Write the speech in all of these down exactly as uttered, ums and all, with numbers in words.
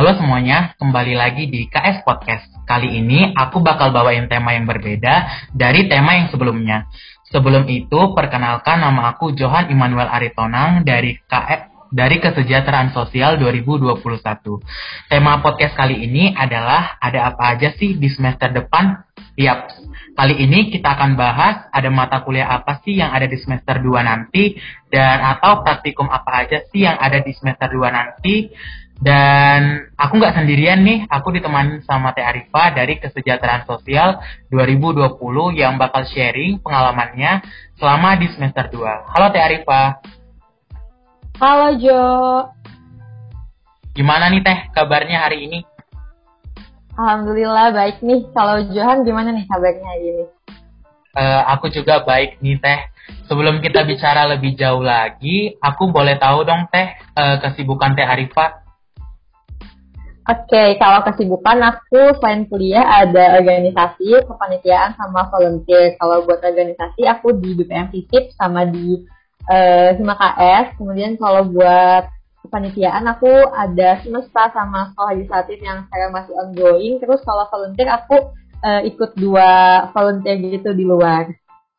Halo semuanya, kembali lagi di K S Podcast. Kali ini aku bakal bawain tema yang berbeda dari tema yang sebelumnya. Sebelum itu, perkenalkan nama aku Johan Immanuel Aritonang dari K S dari Kesejahteraan Sosial dua ribu dua puluh satu. Tema podcast kali ini adalah ada apa aja sih di semester depan? Yap, kali ini kita akan bahas ada mata kuliah apa sih yang ada di semester dua nanti dan atau praktikum apa aja sih yang ada di semester dua nanti. Dan aku nggak sendirian nih, aku ditemani sama Teh Arifa dari Kesejahteraan Sosial dua ribu dua puluh yang bakal sharing pengalamannya selama di semester dua. Halo Teh Arifa. Halo Jo. Gimana nih Teh kabarnya hari ini? Alhamdulillah baik nih. Kalau Johan gimana nih kabarnya hari ini? Uh, aku juga baik nih Teh. Sebelum kita bicara lebih jauh lagi, aku boleh tahu dong Teh uh, kesibukan Teh Arifa? Oke, okay, kalau kesibukan aku selain kuliah ada organisasi, kepanitiaan sama volunteer. Kalau buat organisasi aku di B P M Visip sama di uh, Hima K S. Kemudian kalau buat kepanitiaan aku ada semesta sama sekolah legislatif yang sekarang masih ongoing. Terus kalau volunteer aku uh, ikut dua volunteer gitu di luar.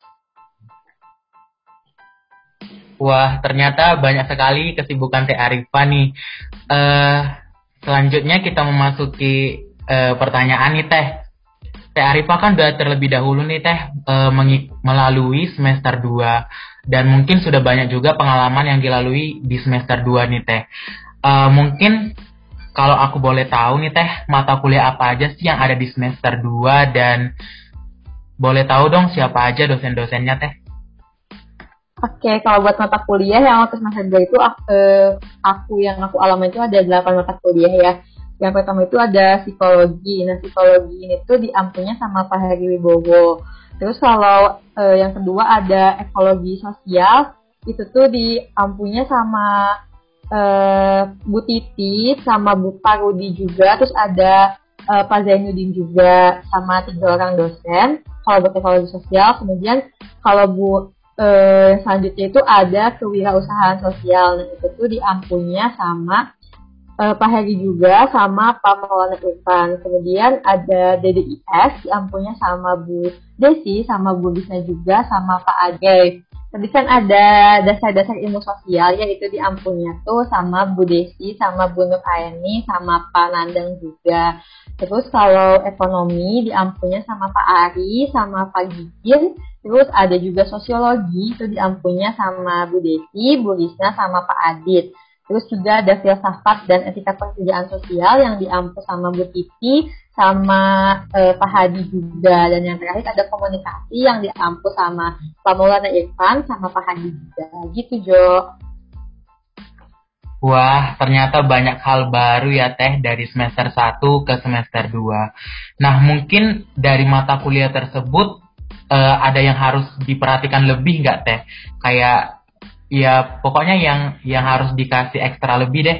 Wah, ternyata banyak sekali kesibukan Teh Arifa nih. Uh, Selanjutnya kita memasuki uh, pertanyaan nih Teh. Teh Arifa kan udah terlebih dahulu nih Teh uh, mengik- melalui semester dua. Dan mungkin sudah banyak juga pengalaman yang dilalui di semester dua nih Teh. Uh, mungkin kalau aku boleh tahu nih Teh, mata kuliah apa aja sih yang ada di semester dua dan boleh tahu dong siapa aja dosen-dosennya Teh? Oke, okay, kalau buat mata kuliah yang waktu semester dua itu aku, eh, aku yang aku alami itu ada delapan mata kuliah ya. Yang pertama itu ada psikologi. Nah, psikologi ini tuh diampunya sama Pak Heri Wibowo. Terus kalau eh, yang kedua ada ekologi sosial, itu tuh diampunya sama eh, Bu Titi, sama Bu Parudi juga. Terus ada eh, Pak Zainuddin juga, sama tiga orang dosen. Kalau buat ekologi sosial, kemudian kalau Bu Uh, selanjutnya itu ada kewirausahaan sosial. Nah, itu tuh diampunya sama uh, Pak Heri juga sama Pak Maulana Irfan. Kemudian ada D D I S diampunya sama Bu Desi sama Bu Bisna juga sama Pak Agay. Tadi kan ada dasar-dasar ilmu sosial yaitu diampunya tuh sama Bu Desi sama Bu Nur Aini sama Pak Nandang juga. Terus kalau ekonomi diampunya sama Pak Ari sama Pak Gigin. Terus ada juga sosiologi, itu diampunya sama Bu Desi, Bu Risna, sama Pak Adit. Terus juga ada filsafat dan etika pekerjaan sosial yang diampu sama Bu Titi, sama eh, Pak Hadi juga. Dan yang terakhir ada komunikasi yang diampu sama Pak Maulana Irfan, sama Pak Hadi juga. Gitu, Jo. Wah, ternyata banyak hal baru ya Teh dari semester satu ke semester dua. Nah, mungkin dari mata kuliah tersebut Uh, ada yang harus diperhatikan lebih nggak Teh? Kayak ya pokoknya yang yang harus dikasih ekstra lebih deh.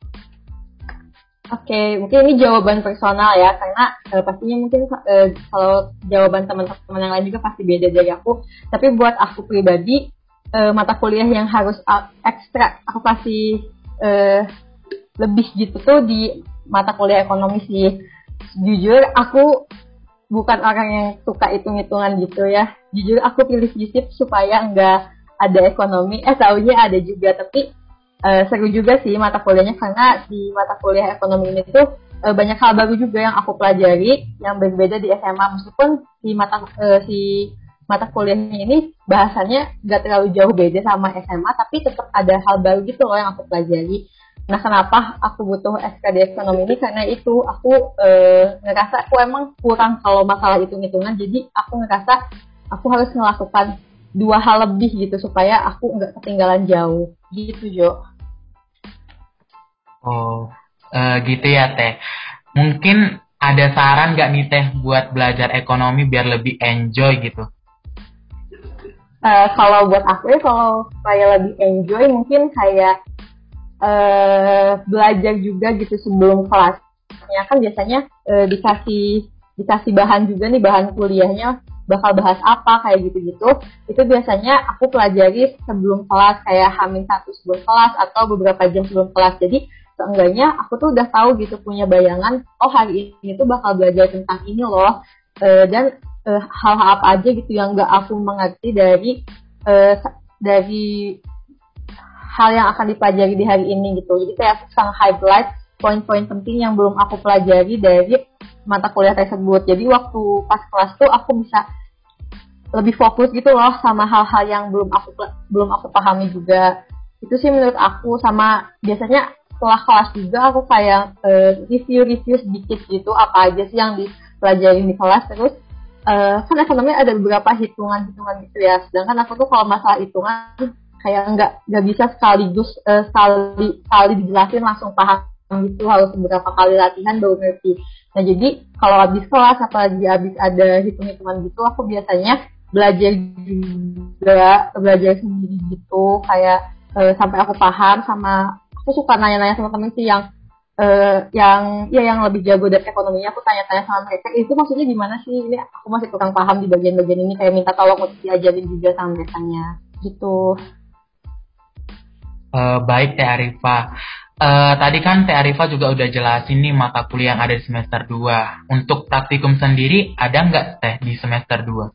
Oke, okay, mungkin ini jawaban personal ya, karena uh, pastinya mungkin uh, kalau jawaban teman-teman yang lain juga pasti beda dari aku. Tapi buat aku pribadi, uh, mata kuliah yang harus uh, ekstra aku kasih uh, lebih gitu tuh di mata kuliah ekonomi sih. Jujur aku bukan orang yang suka hitung-hitungan gitu ya. Jujur aku pilih FISIP supaya nggak ada ekonomi. Eh taunya ada juga, tapi uh, seru juga sih mata kuliahnya karena di mata kuliah ekonomi ini tuh uh, banyak hal baru juga yang aku pelajari yang berbeda di S M A. Meskipun si mata uh, si mata kuliahnya ini bahasanya nggak terlalu jauh beda sama S M A, tapi tetap ada hal baru gitu loh yang aku pelajari. Nah, kenapa aku butuh S K D ekonomi ini? Karena itu aku e, ngerasa aku emang kurang kalau masalah hitung-hitungan. Jadi aku ngerasa aku harus melakukan dua hal lebih gitu supaya aku nggak ketinggalan jauh. Gitu, Jo. Oh, uh, gitu ya Teh. Mungkin ada saran nggak nih Teh buat belajar ekonomi biar lebih enjoy gitu? Uh, kalau buat aku ya, kalau saya lebih enjoy mungkin kayak Uh, belajar juga gitu sebelum kelasnya kan biasanya uh, dikasih dikasih bahan juga nih, bahan kuliahnya bakal bahas apa kayak gitu-gitu. Itu biasanya aku pelajari sebelum kelas, kayak hamin satu sebelum kelas atau beberapa jam sebelum kelas. Jadi seenggaknya aku tuh udah tahu gitu, punya bayangan, oh hari ini tuh bakal belajar tentang ini loh, uh, dan uh, hal-hal apa aja gitu yang gak aku mengerti dari uh, dari hal yang akan dipelajari di hari ini gitu. Jadi kayak sang highlight poin-poin penting yang belum aku pelajari dari mata kuliah tersebut. Jadi waktu pas kelas tuh aku bisa lebih fokus gitu loh sama hal-hal yang belum aku belum aku pahami juga. Itu sih menurut aku. Sama biasanya setelah kelas juga aku kayak uh, review-review sedikit gitu apa aja sih yang dipelajari di kelas. Terus uh, kan ekonomi ada beberapa hitungan-hitungan gitu ya. Sedangkan aku tuh kalau masalah hitungan kayak nggak nggak bisa sekaligus uh, sekali sekali dijelasin langsung paham gitu, harus beberapa kali latihan baru ngerti. Nah jadi kalau habis kelas apalagi habis ada hitung-hitungan gitu, aku biasanya belajar juga, belajar sendiri gitu, kayak uh, sampai aku paham. Sama aku suka nanya-nanya sama temen sih yang uh, yang ya yang lebih jago dari ekonominya, aku tanya-tanya sama mereka, itu maksudnya gimana sih, ini aku masih kurang paham di bagian-bagian ini, kayak minta tolong untuk diajarin juga sama merekanya gitu. Uh, baik Teh Arifa. Uh, tadi kan Teh Arifa juga udah jelasin nih mata kuliah yang ada di semester dua. Untuk praktikum sendiri ada nggak Teh di semester dua?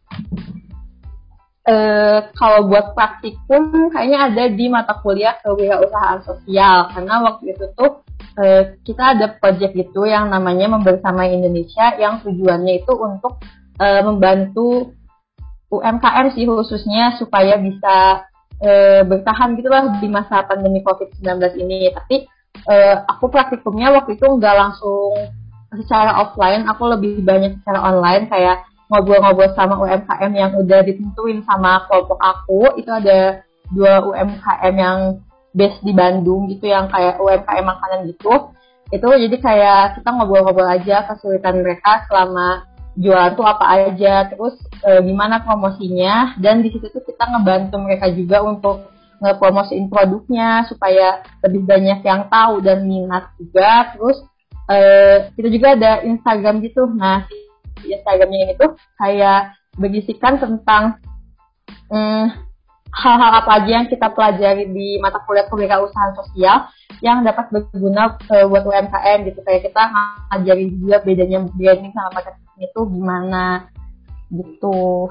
Uh, kalau buat praktikum kayaknya ada di mata kuliah kewirausahaan sosial, karena waktu itu tuh uh, kita ada project gitu yang namanya Membersamai Indonesia, yang tujuannya itu untuk uh, membantu U M K M sih khususnya supaya bisa E, bertahan gitu lah di masa pandemi covid sembilan belas ini. Tapi e, aku praktikumnya waktu itu nggak langsung secara offline, aku lebih banyak secara online, kayak ngobrol-ngobrol sama U M K M yang udah ditentuin sama kelompok aku. Itu ada dua U M K M yang base di Bandung gitu, yang kayak U M K M makanan gitu. Itu jadi kayak kita ngobrol-ngobrol aja kesulitan mereka selama jualan tuh apa aja, terus e, gimana promosinya, dan di situ tuh kita ngebantu mereka juga untuk ngepromosiin produknya supaya lebih banyak yang tahu dan minat juga. Terus e, kita juga ada Instagram gitu. Nah di Instagramnya ini tuh kayak berisikan tentang hmm, hal-hal apa aja yang kita pelajari di mata kuliah kewirausahaan sosial yang dapat berguna uh, buat U M K M gitu. Kayak kita ngajarin juga bedanya branding sama marketing itu gimana gitu.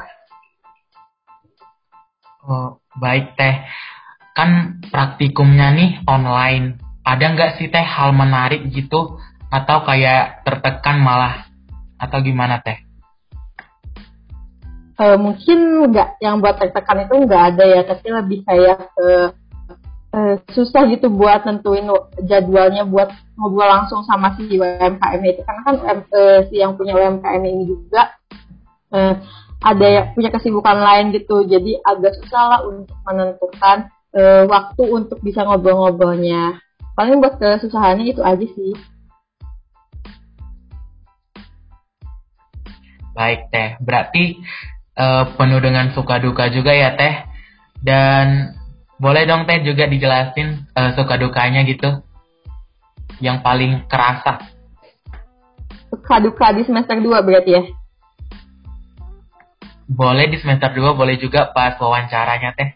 Oh, baik Teh. Kan praktikumnya nih online. Ada nggak sih Teh hal menarik gitu? Atau kayak tertekan malah? Atau gimana Teh? Uh, mungkin nggak, yang buat tertekan itu nggak ada ya, tapi lebih kayak uh, uh, susah gitu buat nentuin jadwalnya buat ngobrol langsung sama si U M K M itu, karena kan uh, si yang punya U M K M ini juga uh, ada yang punya kesibukan lain gitu, jadi agak susah lah untuk menentukan uh, waktu untuk bisa ngobrol-ngobrolnya. Paling buat kesusahannya itu aja sih. Baik Teh, berarti uh, penuh dengan suka duka juga ya Teh. Dan boleh dong Teh juga dijelasin uh, suka dukanya gitu, yang paling kerasa. Suka duka di semester dua berarti ya? Boleh di semester dua, boleh juga pas wawancaranya Teh.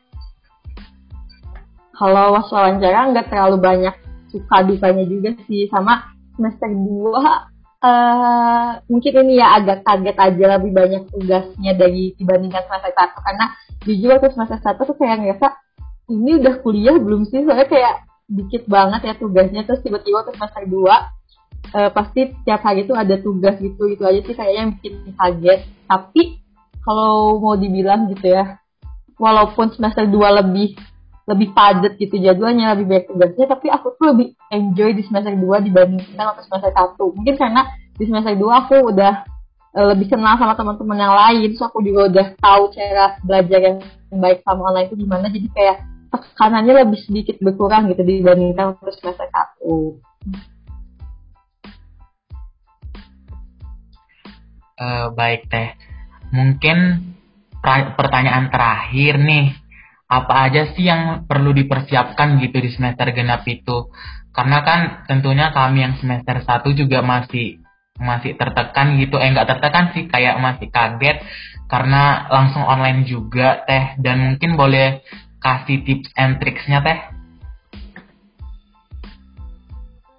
Kalau pas wawancara nggak terlalu banyak suka dukanya juga sih. Sama semester dua uh, mungkin ini ya agak kaget aja, lebih banyak tugasnya dari dibandingkan semester satu. Karena jujur waktu semester satu tuh kayak ngerasa ini udah kuliah belum sih, soalnya kayak dikit banget ya tugasnya. Terus tiba-tiba waktu semester dua uh, pasti tiap hari tuh ada tugas gitu. Itu aja sih kayaknya yang bikin kaget. Tapi kalau mau dibilang gitu ya, walaupun semester dua lebih lebih padat gitu jadwalnya, lebih banyak tugasnya, tapi aku tuh lebih enjoy di semester dua dibandingkan waktu semester satu. Mungkin karena di semester dua aku udah uh, lebih kenal sama teman-teman yang lain, so aku juga udah tahu cara belajar yang baik sama online itu gimana, jadi kayak tekanannya lebih sedikit berkurang gitu dibandingkan waktu semester satu. Uh, baik Teh. Mungkin pra- pertanyaan terakhir nih, apa aja sih yang perlu dipersiapkan gitu di semester genap itu? Karena kan tentunya kami yang semester satu juga masih masih tertekan gitu, eh nggak tertekan sih, kayak masih kaget karena langsung online juga Teh. Dan mungkin boleh kasih tips and tricksnya Teh?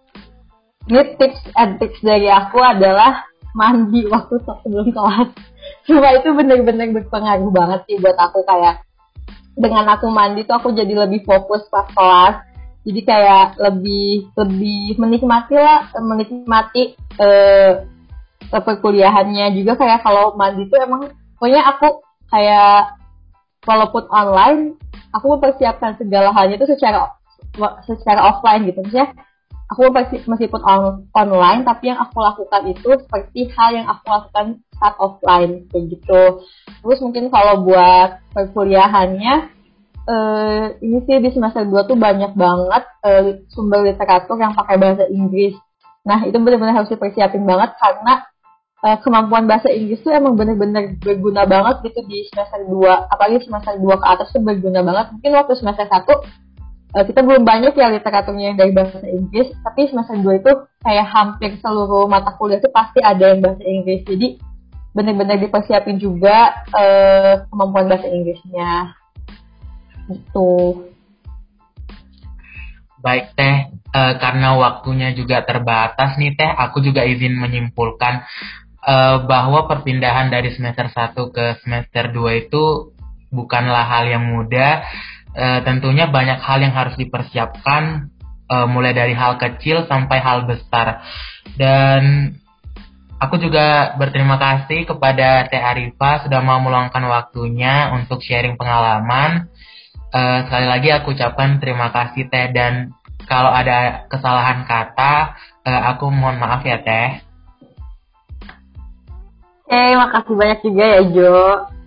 Ini tips and tricks dari aku adalah mandi waktu sebelum kelas. Cuma itu bener-bener berpengaruh banget sih buat aku. Kayak dengan aku mandi tuh aku jadi lebih fokus pas kelas. Jadi kayak lebih lebih menikmati lah, menikmati eh, perkuliahannya juga. Kayak kalau mandi tuh emang pokoknya aku kayak walaupun online aku mempersiapkan segala halnya itu secara secara offline gitu. Maksudnya aku meskipun on, online tapi yang aku lakukan itu seperti hal yang aku lakukan saat offline kayak gitu. Terus mungkin kalau buat perkuliahannya eh, ini sih di semester dua tuh banyak banget eh, sumber literatur yang pakai bahasa Inggris. Nah itu benar-benar harus dipersiapin banget karena eh, kemampuan bahasa Inggris tuh emang benar-benar berguna banget gitu di semester dua, apalagi semester dua ke atas tuh berguna banget. Mungkin waktu semester satu uh, kita belum banyak ya literaturnya yang dari bahasa Inggris, tapi semester dua itu kayak hampir seluruh mata kuliah itu pasti ada yang bahasa Inggris. Jadi benar-benar dipersiapin juga uh, kemampuan bahasa Inggrisnya. Gitu. Baik Teh, uh, karena waktunya juga terbatas nih Teh, aku juga izin menyimpulkan uh, bahwa perpindahan dari semester satu ke semester dua itu bukanlah hal yang mudah. Uh, tentunya banyak hal yang harus dipersiapkan, uh, mulai dari hal kecil sampai hal besar. Dan aku juga berterima kasih kepada Teh Arifa sudah mau meluangkan waktunya untuk sharing pengalaman. Uh, sekali lagi aku ucapkan terima kasih Teh, dan kalau ada kesalahan kata uh, aku mohon maaf ya Teh. Oke, makasih banyak juga ya Jo.